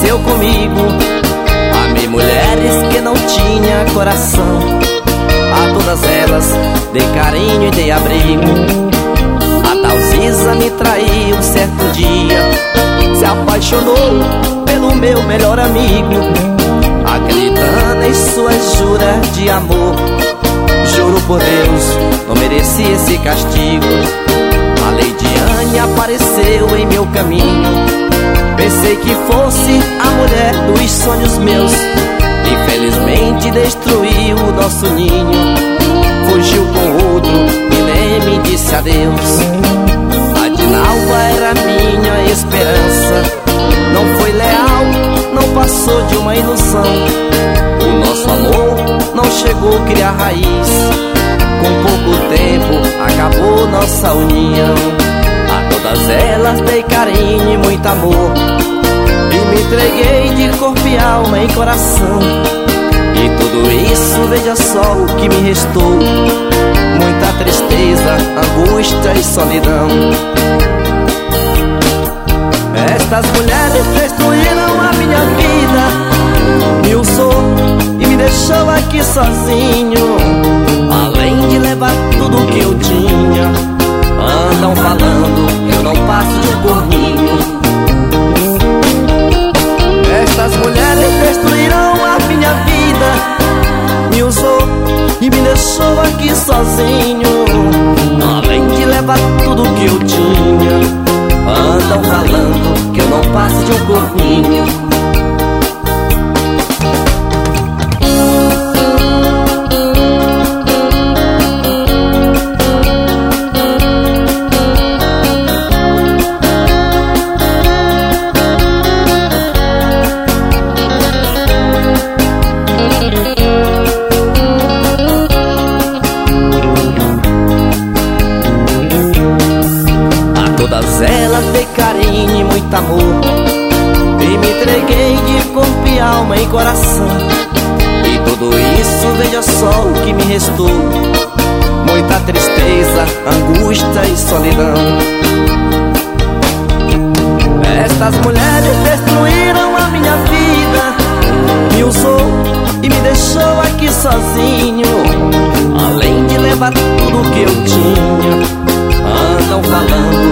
aconteceu comigo. Amei mulheres que não tinha coração, a todas elas dei carinho e dei abrigo. A tal Ziza me traiu certo dia, se apaixonou pelo meu melhor amigo, acreditando em suas juras de amor. Juro por Deus, não mereci esse castigo. A Leidiane apareceu em meu caminho, pensei que fosse a mulher dos sonhos meus. Infelizmente destruiu o nosso ninho, fugiu com outro e nem me disse adeus. A Dinalva era minha esperança, não foi leal, não passou de uma ilusão. O nosso amor não chegou a criar raiz, com pouco tempo acabou nossa união. A todas elas dei carinho e muito amor, e me entreguei de corpo e alma e coração. E tudo isso, veja só o que me restou: muita tristeza, angústia e solidão. Estas mulheres destruíram a minha vida, me usou e me deixou aqui sozinho. Além de levar tudo que eu tinha, andam falando que eu não passo de um corninho. Estas mulheres destruíram a minha vida, me usou e me deixou aqui sozinho. Além de levar tudo que eu tinha, andam falando que eu não passo de um corninho. Todas elas dei carinho e muito amor, e me entreguei de corpo e alma e coração. E tudo isso, veja só o que me restou: muita tristeza, angústia e solidão. Estas mulheres destruíram a minha vida, me usou e me deixou aqui sozinho. Além de levar tudo que eu tinha, andam falando